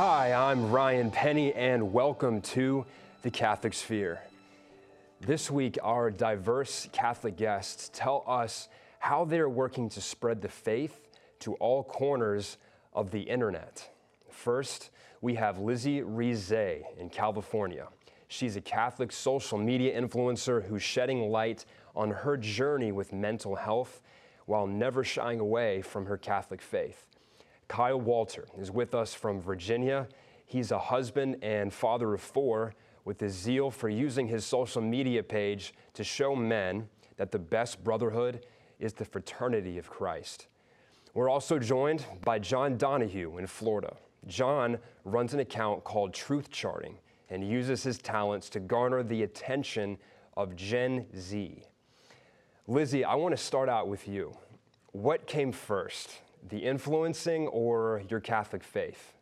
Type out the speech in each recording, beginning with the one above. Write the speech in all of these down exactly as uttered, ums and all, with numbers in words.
Hi, I'm Ryan Penny, and welcome to the Catholic Sphere. This week, our diverse Catholic guests tell us how they're working to spread the faith to all corners of the internet. First, we have Lizzie Rize in California. She's a Catholic social media influencer who's shedding light on her journey with mental health while never shying away from her Catholic faith. Kyle Walter is with us from Virginia. He's a husband and father of four with a zeal for using his social media page to show men that the best brotherhood is the fraternity of Christ. We're also joined by John Donahue in Florida. John runs an account called Truth Charting and uses his talents to garner the attention of Gen Z. Lizzie, I want to start out with you. What came first, the influencing or your Catholic faith?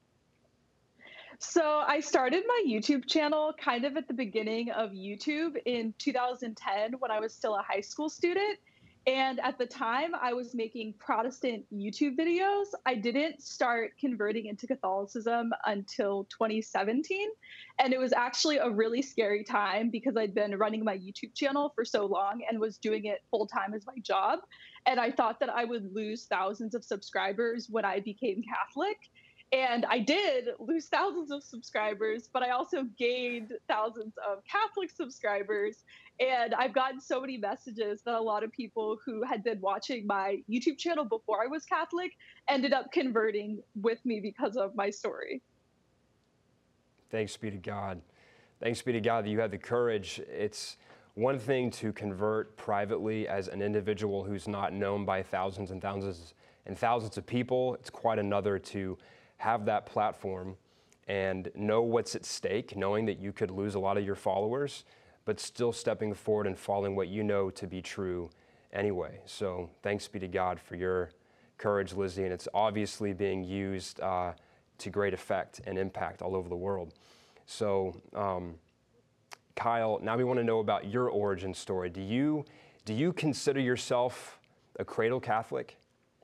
So I started my YouTube channel kind of at the beginning of YouTube in two thousand ten when I was still a high school student. And at the time, I was making Protestant YouTube videos. I didn't start converting into Catholicism until twenty seventeen. And it was actually a really scary time because I'd been running my YouTube channel for so long and was doing it full time as my job. And I thought that I would lose thousands of subscribers when I became Catholic. And I did lose thousands of subscribers, but I also gained thousands of Catholic subscribers. And I've gotten so many messages that a lot of people who had been watching my YouTube channel before I was Catholic ended up converting with me because of my story. Thanks be to God. Thanks be to God that you had the courage. It's one thing to convert privately as an individual who's not known by thousands and thousands and thousands of people. It's quite another to have that platform and know what's at stake, knowing that you could lose a lot of your followers, but still stepping forward and following what you know to be true anyway. So thanks be to God for your courage, Lizzie, and it's obviously being used uh, to great effect and impact all over the world. So um, Kyle, now we want to know about your origin story. Do you, do you consider yourself a cradle Catholic?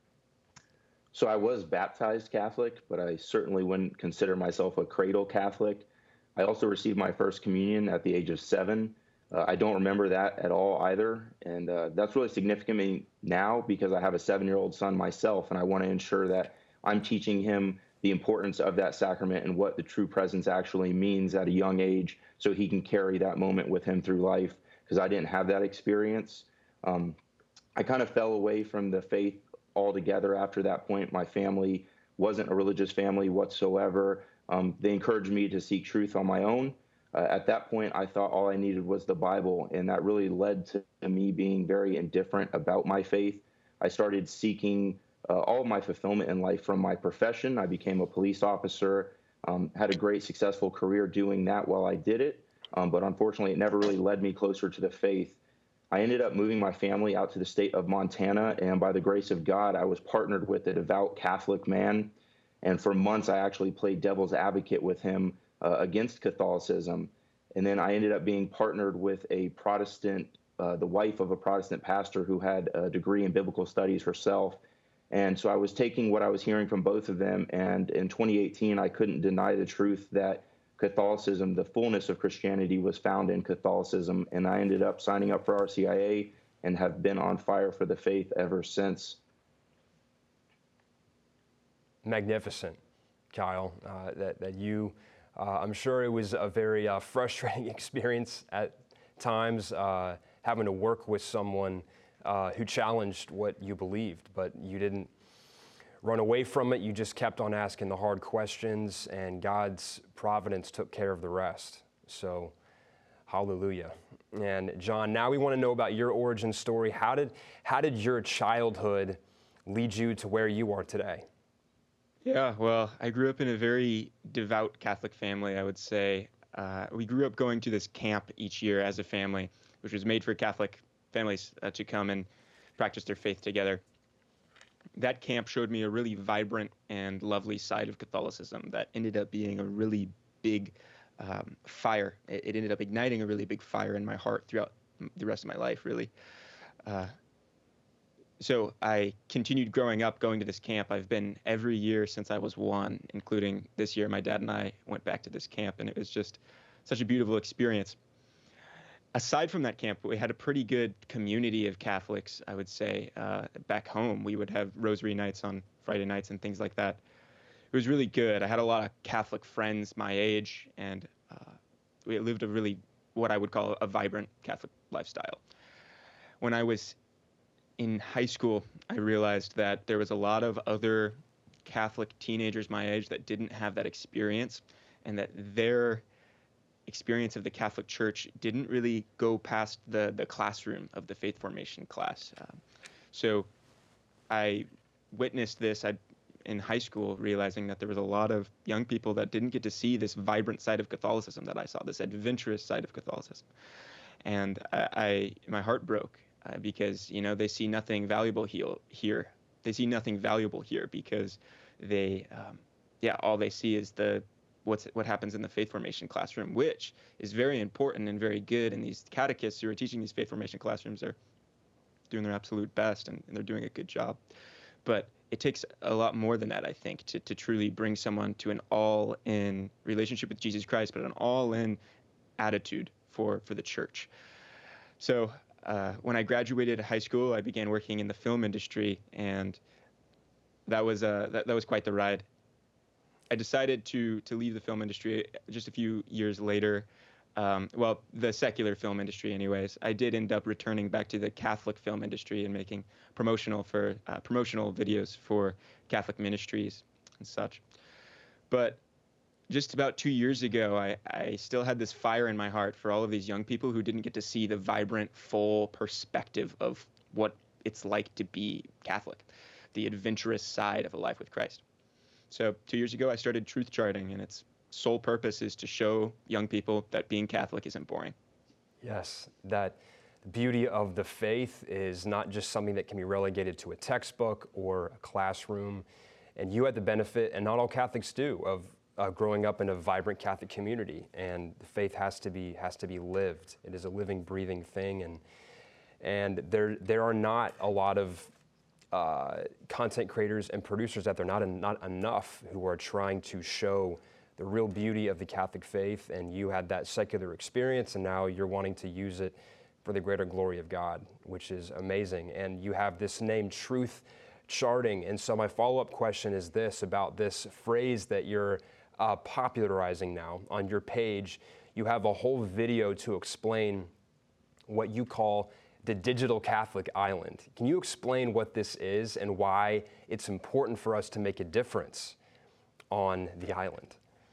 So I was baptized Catholic, but I certainly wouldn't consider myself a cradle Catholic. I also received my first communion at the age of seven. Uh, I don't remember that at all either. And uh, that's really significant to me now because I have a seven-year-old son myself, and I want to ensure that I'm teaching him the importance of that sacrament and what the true presence actually means at a young age so he can carry that moment with him through life, because I didn't have that experience. Um, I kind of fell away from the faith altogether after that point. My family wasn't a religious family whatsoever. Um, they encouraged me to seek truth on my own. Uh, at that point, I thought all I needed was the Bible, and that really led to me being very indifferent about my faith. I started seeking uh, all of my fulfillment in life from my profession. I became a police officer, um, had a great successful career doing that while I did it, um, but unfortunately it never really led me closer to the faith. I ended up moving my family out to the state of Montana, and by the grace of God, I was partnered with a devout Catholic man. And for months, I actually played devil's advocate with him uh, against Catholicism. And then I ended up being partnered with a Protestant, uh, the wife of a Protestant pastor who had a degree in biblical studies herself. And so I was taking what I was hearing from both of them. And in twenty eighteen, I couldn't deny the truth that Catholicism, the fullness of Christianity, was found in Catholicism. And I ended up signing up for R C I A and have been on fire for the faith ever since. Magnificent, Kyle, uh, that, that you, uh, I'm sure it was a very uh, frustrating experience at times, uh, having to work with someone uh, who challenged what you believed, but you didn't run away from it. You just kept on asking the hard questions, and God's providence took care of the rest. So, hallelujah. And John, now we want to know about your origin story. How did, how did your childhood lead you to where you are today? Yeah, well, I grew up in a very devout Catholic family, I would say. Uh, we grew up going to this camp each year as a family, which was made for Catholic families uh, to come and practice their faith together. That camp showed me a really vibrant and lovely side of Catholicism that ended up being a really big um, fire. It, it ended up igniting a really big fire in my heart throughout the rest of my life, really. Uh, so I continued growing up, going to this camp. I've been every year since I was one, including this year. My dad and I went back to this camp, and it was just such a beautiful experience. Aside from that camp, we had a pretty good community of Catholics, I would say. Uh, back home, we would have rosary nights on Friday nights and things like that. It was really good. I had a lot of Catholic friends my age, and uh, we lived a really, what I would call a vibrant Catholic lifestyle. When I was in high school, I realized that there was a lot of other Catholic teenagers my age that didn't have that experience, and that their experience of the Catholic Church didn't really go past the, the classroom of the faith formation class. Um, so I witnessed this I, in high school, realizing that there was a lot of young people that didn't get to see this vibrant side of Catholicism that I saw, this adventurous side of Catholicism. And I, I my heart broke uh, because, you know, they see nothing valuable he- here. They see nothing valuable here because they, um, yeah, all they see is the What's, what happens in the faith formation classroom, which is very important and very good. And these catechists who are teaching these faith formation classrooms are doing their absolute best, and, and they're doing a good job. But it takes a lot more than that, I think, to, to truly bring someone to an all-in relationship with Jesus Christ, but an all-in attitude for, for the church. So uh, when I graduated high school, I began working in the film industry, and that was, uh, that, that was quite the ride. I decided to to leave the film industry just a few years later. Um, well, the secular film industry, anyways. I did end up returning back to the Catholic film industry and making promotional for uh, promotional videos for Catholic ministries and such. But just about two years ago, I, I still had this fire in my heart for all of these young people who didn't get to see the vibrant, full perspective of what it's like to be Catholic, the adventurous side of a life with Christ. So two years ago, I started Truth Charting, and its sole purpose is to show young people that being Catholic isn't boring. Yes, that the beauty of the faith is not just something that can be relegated to a textbook or a classroom. And you had the benefit, and not all Catholics do, of uh, growing up in a vibrant Catholic community. And the faith has to be has to be lived. It is a living, breathing thing, and and there there are not a lot of Uh, content creators and producers that they're not en- not enough who are trying to show the real beauty of the Catholic faith. And you had that secular experience, and now you're wanting to use it for the greater glory of God, which is amazing. And you have this name, Truth Charting. And so my follow-up question is this about this phrase that you're uh, popularizing now on your page. You have a whole video to explain what you call the Digital Catholic Island. Can you explain what this is and why it's important for us to make a difference on the island?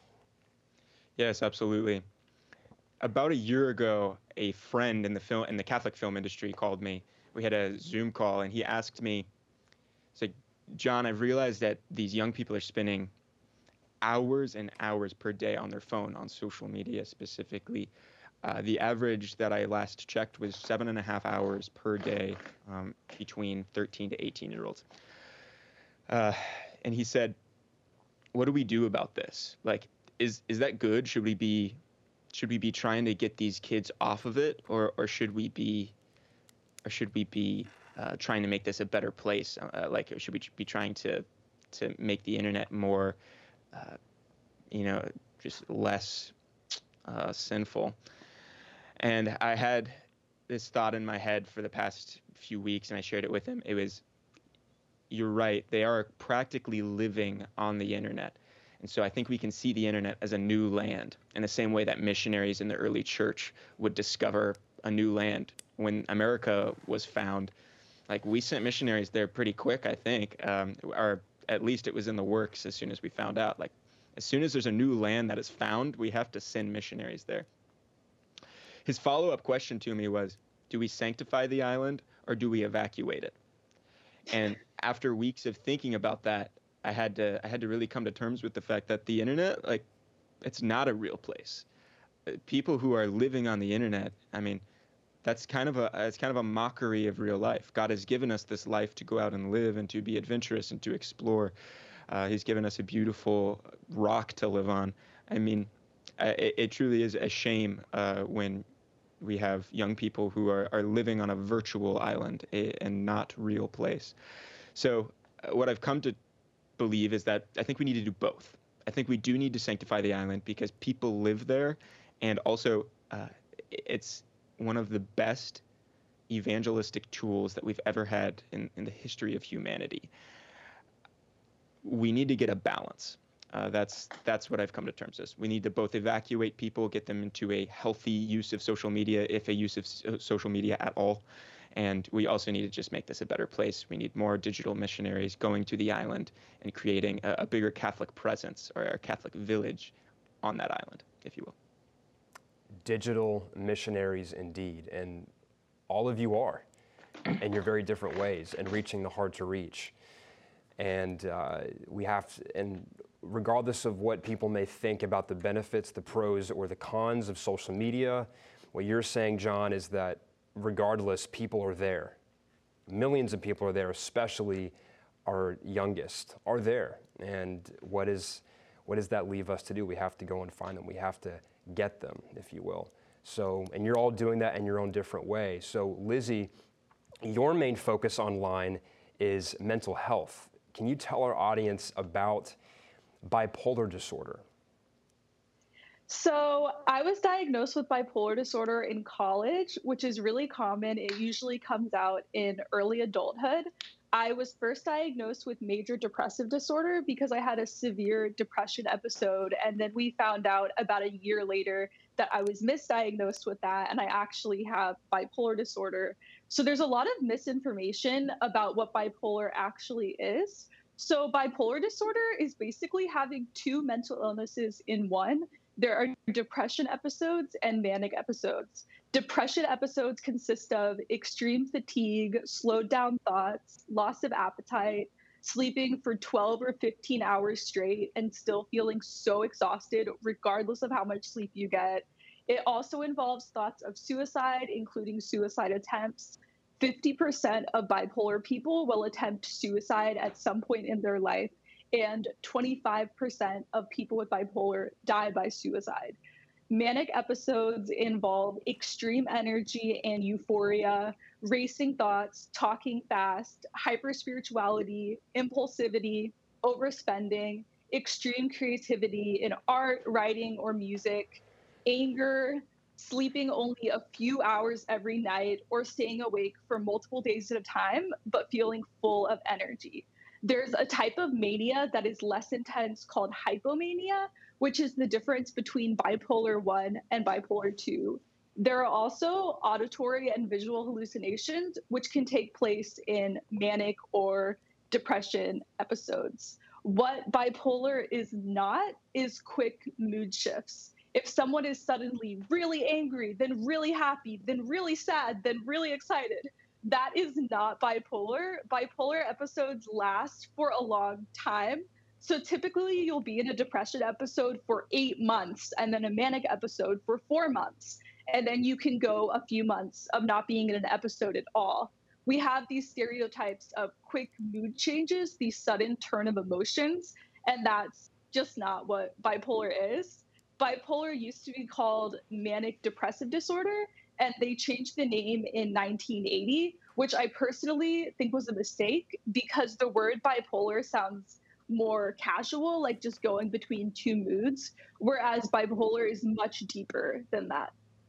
Yes, absolutely. About a year ago, a friend in the film in the Catholic film industry called me. We had a Zoom call, and he asked me, he's like, John, I've realized that these young people are spending hours and hours per day on their phone, on social media specifically. Uh, the average that I last checked was seven and a half hours per day um, between thirteen to eighteen year olds. Uh, and he said, what do we do about this? Like, is is that good? Should we be should we be trying to get these kids off of it, or or should we be or should we be uh, trying to make this a better place? Uh, like, should we be trying to to make the internet more, uh, you know, just less uh, sinful? And I had this thought in my head for the past few weeks, and I shared it with him. It was, you're right, they are practically living on the internet. And so I think we can see the internet as a new land, in the same way that missionaries in the early church would discover a new land. When America was found, like, we sent missionaries there pretty quick, I think, um, or at least it was in the works as soon as we found out. Like, as soon as there's a new land that is found, we have to send missionaries there. His follow-up question to me was, do we sanctify the island or do we evacuate it? And after weeks of thinking about that, I had to I had to really come to terms with the fact that the internet, like, it's not a real place. People who are living on the internet, I mean, that's kind of a it's kind of a mockery of real life. God has given us this life to go out and live and to be adventurous and to explore. Uh, he's given us a beautiful rock to live on. I mean, it, it truly is a shame uh, when we have young people who are, are living on a virtual island a, and not real place. So uh, what I've come to believe is that I think we need to do both. I think we do need to sanctify the island because people live there, and also uh, it's one of the best evangelistic tools that we've ever had in, in the history of humanity. We need to get a balance. Uh, that's that's what I've come to terms with. We need to both evacuate people, get them into a healthy use of social media, if a use of so- social media at all. And we also need to just make this a better place. We need more digital missionaries going to the island and creating a, a bigger Catholic presence, or a Catholic village on that island, if you will. Digital missionaries indeed. And all of you are in your very different ways and reaching the hard to reach. And uh, we have to, and regardless of what people may think about the benefits, the pros, or the cons of social media, what you're saying, John, is that regardless, people are there. Millions of people are there, especially our youngest are there. And what is what does that leave us to do? We have to go and find them. We have to get them, if you will. So, and you're all doing that in your own different way. So, Lizzie, your main focus online is mental health. Can you tell our audience about bipolar disorder? So I was diagnosed with bipolar disorder in college, which is really common. It usually comes out in early adulthood. I was first diagnosed with major depressive disorder because I had a severe depression episode. And then we found out about a year later that I was misdiagnosed with that, and I actually have bipolar disorder. So there's a lot of misinformation about what bipolar actually is. So bipolar disorder is basically having two mental illnesses in one. There are depression episodes and manic episodes. Depression episodes consist of extreme fatigue, slowed down thoughts, loss of appetite, sleeping for twelve or fifteen hours straight and still feeling so exhausted regardless of how much sleep you get. It also involves thoughts of suicide, including suicide attempts. fifty percent of bipolar people will attempt suicide at some point in their life, and twenty-five percent of people with bipolar die by suicide. Manic episodes involve extreme energy and euphoria, racing thoughts, talking fast, hyperspirituality, impulsivity, overspending, extreme creativity in art, writing, or music, anger, sleeping only a few hours every night, or staying awake for multiple days at a time, but feeling full of energy. There's a type of mania that is less intense called hypomania, which is the difference between bipolar one and bipolar two. There are also auditory and visual hallucinations, which can take place in manic or depression episodes. What bipolar is not is quick mood shifts. If someone is suddenly really angry, then really happy, then really sad, then really excited, that is not bipolar. Bipolar episodes last for a long time. So typically you'll be in a depression episode for eight months and then a manic episode for four months. And then you can go a few months of not being in an episode at all. We have these stereotypes of quick mood changes, these sudden turn of emotions, and that's just not what bipolar is. Bipolar used to be called manic depressive disorder, and they changed the name in nineteen eighty, which I personally think was a mistake because the word bipolar sounds more casual, like just going between two moods, whereas bipolar is much deeper than that.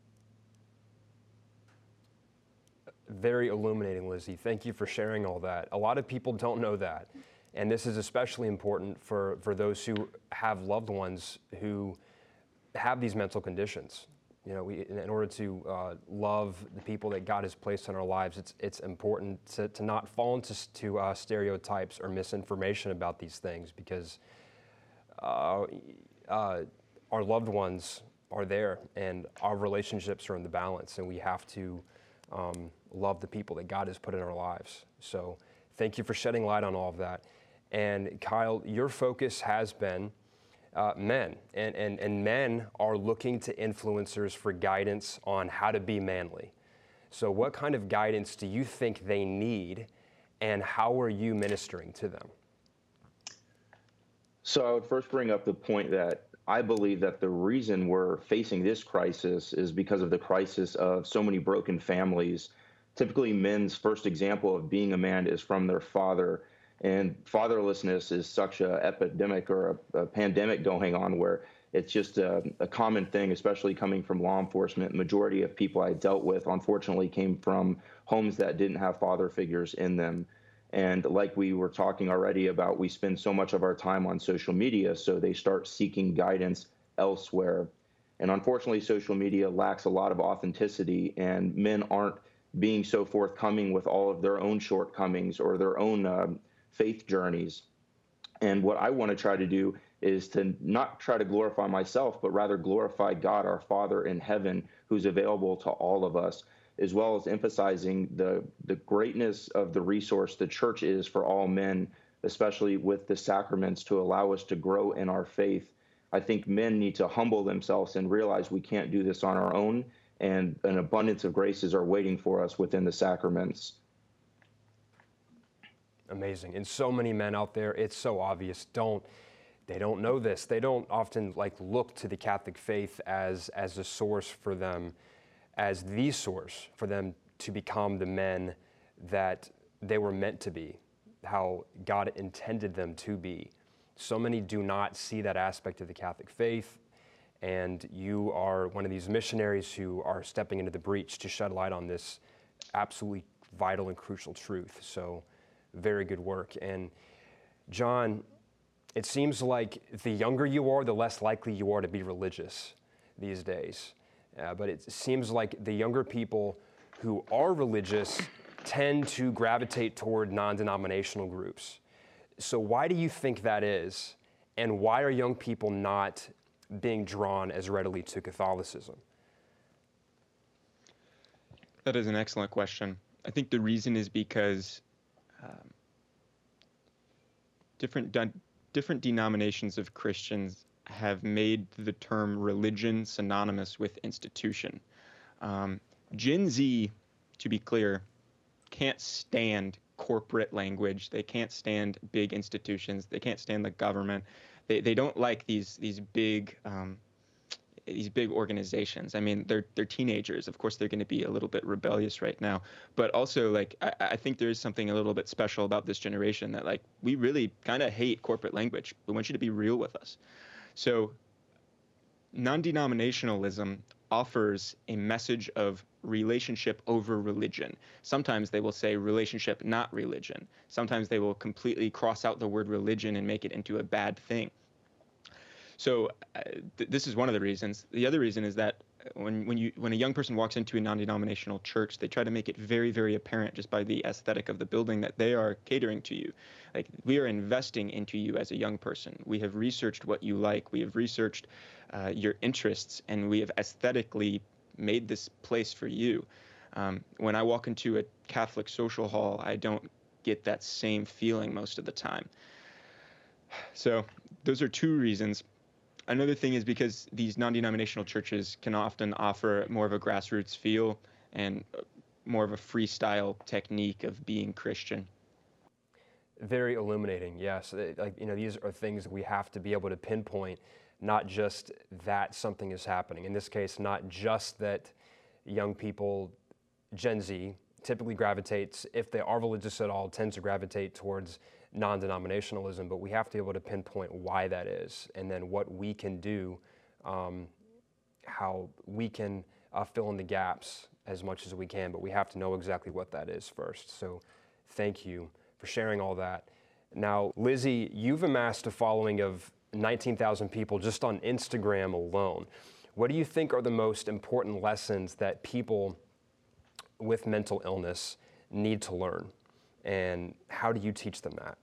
Very illuminating, Lizzie. Thank you for sharing all that. A lot of people don't know that, and this is especially important for, for those who have loved ones who have these mental conditions. You know, we, in order to uh, love the people that God has placed in our lives, it's it's important to, to not fall into to, uh, stereotypes or misinformation about these things, because uh, uh, our loved ones are there and our relationships are in the balance, and we have to um, love the people that God has put in our lives. So thank you for shedding light on all of that. And Kyle, your focus has been Uh, men, and, and, and men are looking to influencers for guidance on how to be manly. So what kind of guidance do you think they need, and how are you ministering to them? So I would first bring up the point that I believe that the reason we're facing this crisis is because of the crisis of so many broken families. Typically, men's first example of being a man is from their father. And fatherlessness is such an epidemic or a, a pandemic going on where it's just a, a common thing, especially coming from law enforcement. Majority of people I dealt with, unfortunately, came from homes that didn't have father figures in them. And like we were talking already about, we spend so much of our time on social media, so they start seeking guidance elsewhere. And unfortunately, social media lacks a lot of authenticity, and men aren't being so forthcoming with all of their own shortcomings or their own uh, faith journeys. And what I want to try to do is to not try to glorify myself, but rather glorify God, our Father in heaven, who's available to all of us, as well as emphasizing the, the greatness of the resource the church is for all men, especially with the sacraments to allow us to grow in our faith. I think men need to humble themselves and realize we can't do this on our own, and an abundance of graces are waiting for us within the sacraments. Amazing. And so many men out there, it's so obvious, don't, they don't know this. They don't often like look to the Catholic faith as, as a source for them, as the source for them to become the men that they were meant to be, how God intended them to be. So many do not see that aspect of the Catholic faith, and you are one of these missionaries who are stepping into the breach to shed light on this absolutely vital and crucial truth. So very good work. And John, it seems like the younger you are, the less likely you are to be religious these days. Uh, but it seems like the younger people who are religious tend to gravitate toward non-denominational groups. So why do you think that is? And why are young people not being drawn as readily to Catholicism? That is an excellent question. I think the reason is because um, different de- different denominations of Christians have made the term religion synonymous with institution. Um, Gen Z, to be clear, can't stand corporate language. They can't stand big institutions. They can't stand the government. They they don't like these these big um, these big organizations. I mean, they're they're teenagers. Of course, they're going to be a little bit rebellious right now. But also, like, I, I think there is something a little bit special about this generation that, like, we really kind of hate corporate language. We want you to be real with us. So non-denominationalism offers a message of relationship over religion. Sometimes they will say relationship, not religion. Sometimes they will completely cross out the word religion and make it into a bad thing. So uh, th- this is one of the reasons. The other reason is that when when you when a young person walks into a non-denominational church, they try to make it very, very apparent just by the aesthetic of the building that they are catering to you. Like, we are investing into you as a young person. We have researched what you like. We have researched uh, your interests, and we have aesthetically made this place for you. Um, when I walk into a Catholic social hall, I don't get that same feeling most of the time. So those are two reasons. Another thing is because these non-denominational churches can often offer more of a grassroots feel and more of a freestyle technique of being Christian. Very illuminating, yes. Like, you know, these are things that we have to be able to pinpoint, not just that something is happening. In this case, not just that young people, Gen Z, typically gravitates, if they are religious at all, tends to gravitate towards non-denominationalism, but we have to be able to pinpoint why that is, and then what we can do, um, how we can uh, fill in the gaps as much as we can, but we have to know exactly what that is first. So thank you for sharing all that. Now, Lizzie, you've amassed a following of nineteen thousand people just on Instagram alone. What do you think are the most important lessons that people with mental illness need to learn? And how do you teach them that?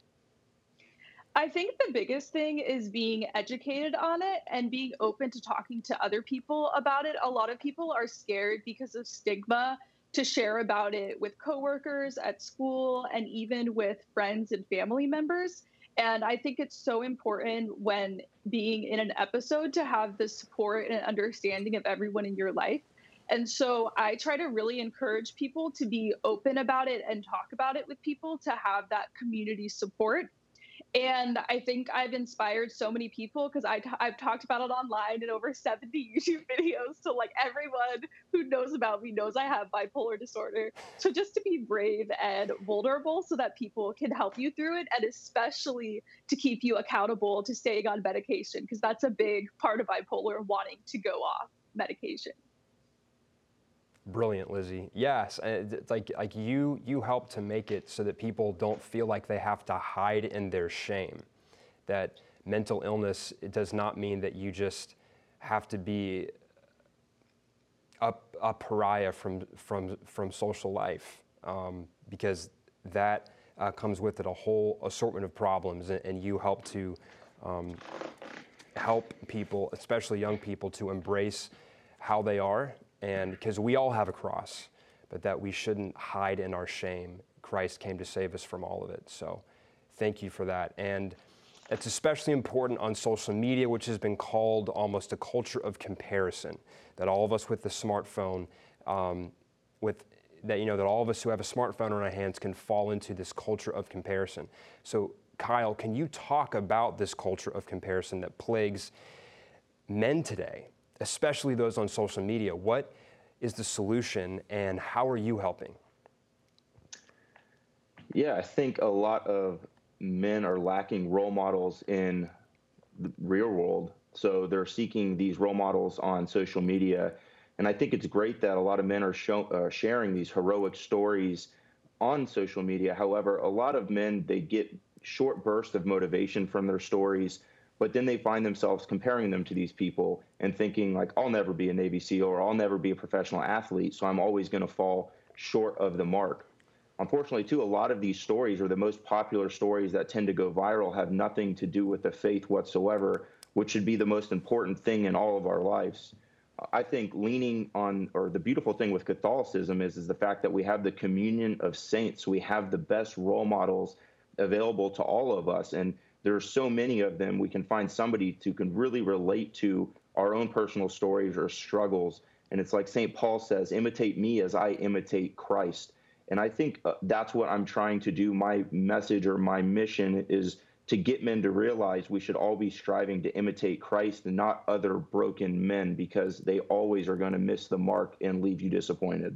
I think the biggest thing is being educated on it and being open to talking to other people about it. A lot of people are scared because of stigma to share about it with coworkers at school and even with friends and family members. And I think it's so important when being in an episode to have the support and understanding of everyone in your life. And so I try to really encourage people to be open about it and talk about it with people, to have that community support. And I think I've inspired so many people because I t- I've talked about it online in over seventy YouTube videos. So, like, everyone who knows about me knows I have bipolar disorder. So, just to be brave and vulnerable so that people can help you through it, and especially to keep you accountable to staying on medication, because that's a big part of bipolar, wanting to go off medication. Brilliant, Lizzie. Yes, and it's like like you you help to make it so that people don't feel like they have to hide in their shame. That mental illness, it does not mean that you just have to be a, a pariah from from from social life, um, because that uh, comes with it a whole assortment of problems, and, and you help to um, help people, especially young people, to embrace how they are. And because we all have a cross, but that we shouldn't hide in our shame. Christ came to save us from all of it. So thank you for that. And it's especially important on social media, which has been called almost a culture of comparison, that all of us with the smartphone, um, with that, you know, that all of us who have a smartphone in our hands can fall into this culture of comparison. So Kyle, can you talk about this culture of comparison that plagues men today, especially those on social media? What is the solution, and how are you helping? Yeah, I think a lot of men are lacking role models in the real world. So they're seeking these role models on social media. And I think it's great that a lot of men are show, uh, sharing these heroic stories on social media. However, a lot of men, they get short bursts of motivation from their stories, but then they find themselves comparing them to these people and thinking like, I'll never be a Navy SEAL, or I'll never be a professional athlete, so I'm always going to fall short of the mark. Unfortunately, too, a lot of these stories, or the most popular stories that tend to go viral, have nothing to do with the faith whatsoever, which should be the most important thing in all of our lives. I think leaning on, or the beautiful thing with Catholicism is, is the fact that we have the communion of saints. We have the best role models available to all of us. And there are so many of them. We can find somebody who can really relate to our own personal stories or struggles. And it's like Saint Paul says, imitate me as I imitate Christ. And I think uh, that's what I'm trying to do. My message or my mission is to get men to realize we should all be striving to imitate Christ and not other broken men, because they always are going to miss the mark and leave you disappointed.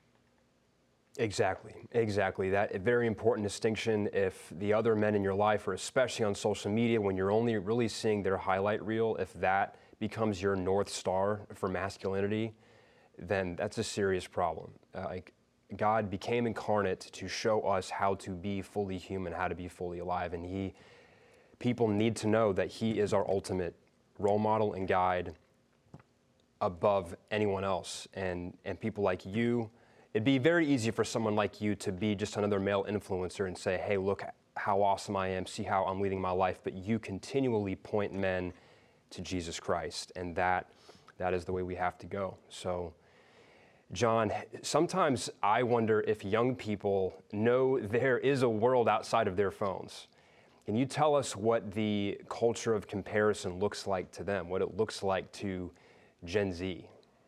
Exactly, exactly. That a very important distinction. If the other men in your life, or especially on social media, when you're only really seeing their highlight reel, if that becomes your North Star for masculinity, then that's a serious problem. Uh, like, God became incarnate to show us how to be fully human, how to be fully alive, and he, people need to know that he is our ultimate role model and guide above anyone else. And, and people like you, it'd be very easy for someone like you to be just another male influencer and say, hey, look how awesome I am, see how I'm leading my life, but you continually point men to Jesus Christ, and that that is the way we have to go. So, John, sometimes I wonder if young people know there is a world outside of their phones. Can you tell us what the culture of comparison looks like to them, what it looks like to Gen Z?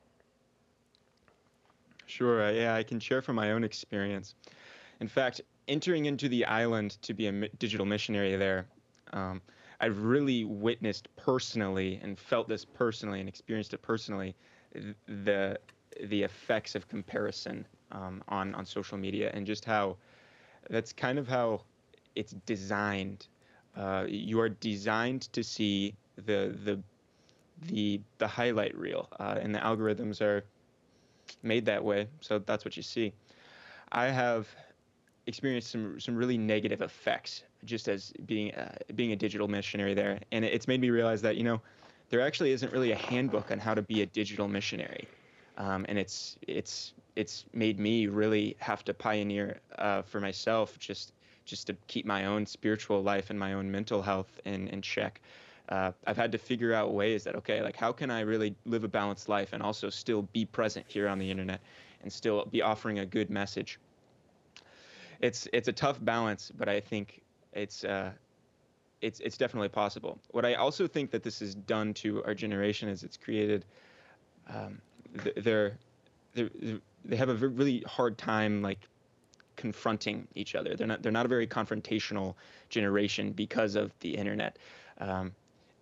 Sure, uh, yeah, I can share from my own experience. In fact, entering into the island to be a mi- digital missionary there, um, I've really witnessed personally and felt this personally and experienced it personally, th- the the effects of comparison um, on, on social media, and just how that's kind of how it's designed. Uh, you are designed to see the the the the highlight reel, uh, and the algorithms are made that way, so that's what you see. I have experienced some some really negative effects just as being uh, being a digital missionary there, and it's made me realize that, you know, there actually isn't really a handbook on how to be a digital missionary, um, and it's it's it's made me really have to pioneer uh, for myself, just just to keep my own spiritual life and my own mental health in in check. Uh, I've had to figure out ways that, okay, like, how can I really live a balanced life and also still be present here on the internet and still be offering a good message? It's it's a tough balance, but I think it's uh, it's it's definitely possible. What I also think that this has done to our generation is it's created um, th- they're, they're they have a really hard time like confronting each other. They're not they're not a very confrontational generation because of the internet. Um,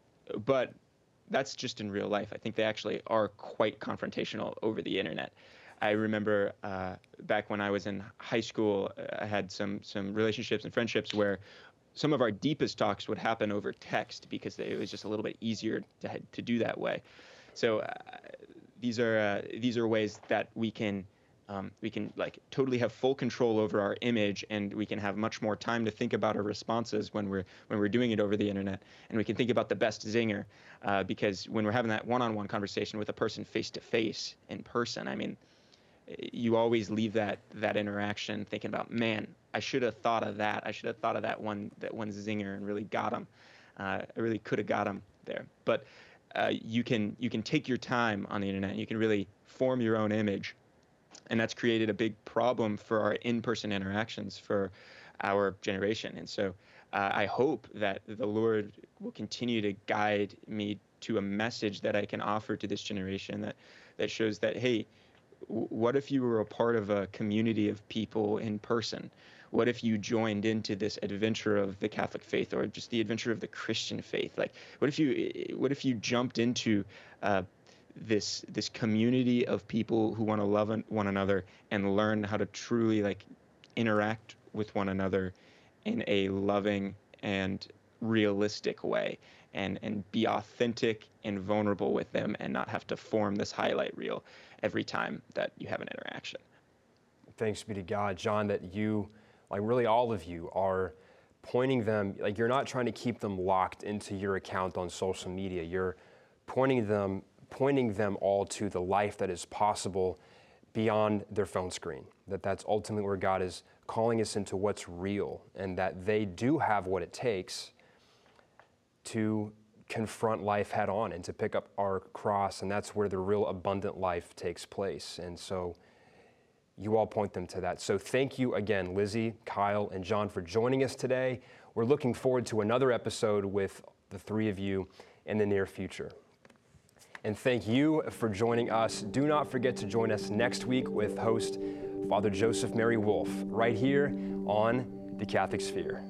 but that's just in real life. I think they actually are quite confrontational over the internet. I remember uh, back when I was in high school, I had some some relationships and friendships where some of our deepest talks would happen over text because it was just a little bit easier to to do that way. So uh, these are uh, these are ways that we can um, we can like totally have full control over our image, and we can have much more time to think about our responses when we're when we're doing it over the internet, and we can think about the best zinger uh, because when we're having that one-on-one conversation with a person face to face in person, I mean, you always leave that that interaction thinking about, man, I should have thought of that. I should have thought of that one that one zinger and really got him. Uh, I really could have got him there. But uh, you can you can take your time on the internet. You can really form your own image, and that's created a big problem for our in-person interactions for our generation. And so uh, I hope that the Lord will continue to guide me to a message that I can offer to this generation that that shows that, hey, what if you were a part of a community of people in person? What if you joined into this adventure of the Catholic faith, or just the adventure of the Christian faith? Like, what if you, what if you jumped into uh, this this community of people who want to love one another and learn how to truly like interact with one another in a loving and realistic way, and and be authentic and vulnerable with them, and not have to form this highlight reel every time that you have an interaction. Thanks be to God, John, that you, like really all of you, are pointing them, like you're not trying to keep them locked into your account on social media. You're pointing them, pointing them all to the life that is possible beyond their phone screen, that that's ultimately where God is calling us into what's real, and that they do have what it takes to confront life head on and to pick up our cross, and that's where the real abundant life takes place. And so you all point them to that. So thank you again, Lizzie, Kyle, and John, for joining us today. We're looking forward to another episode with the three of you in the near future. And thank you for joining us. Do not forget to join us next week with host Father Joseph Mary Wolf right here on The Catholic Sphere.